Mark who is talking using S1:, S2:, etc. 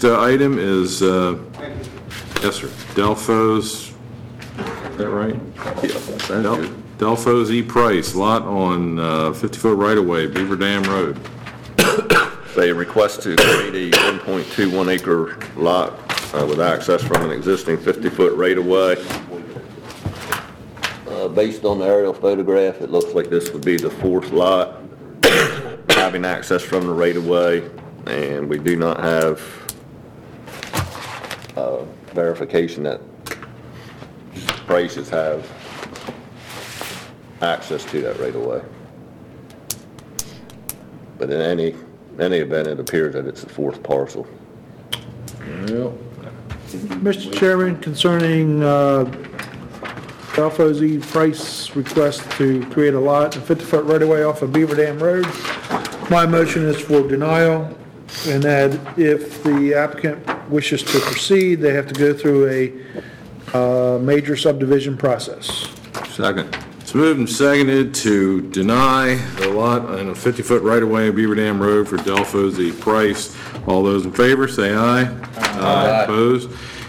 S1: next item is, yes, sir, Delphos, is that right?
S2: Yeah,
S1: Delphos E. Price, lot on 50-foot right-of-way, Beaver Dam Road.
S2: they request to create a 1.21 acre lot with access from an existing 50-foot right-of-way. Based on the aerial photograph, it looks like this would be the fourth lot having access from the right-of-way, and we do not have verification that Prices have access to that right-of-way. But in any event, it appears that it's the fourth parcel.
S3: Mr. Chairman, concerning Delphos E. Price request to create a lot, a 50-foot right-of-way off of Beaver Dam Road, my motion is for denial, and that if the applicant wishes to proceed, they have to go through a major subdivision process.
S4: Second.
S1: It's moved and seconded to deny the lot on a 50-foot right-of-way on Beaver Dam Road for Delphos E. Price. All those in favor, say aye. Aye. Opposed?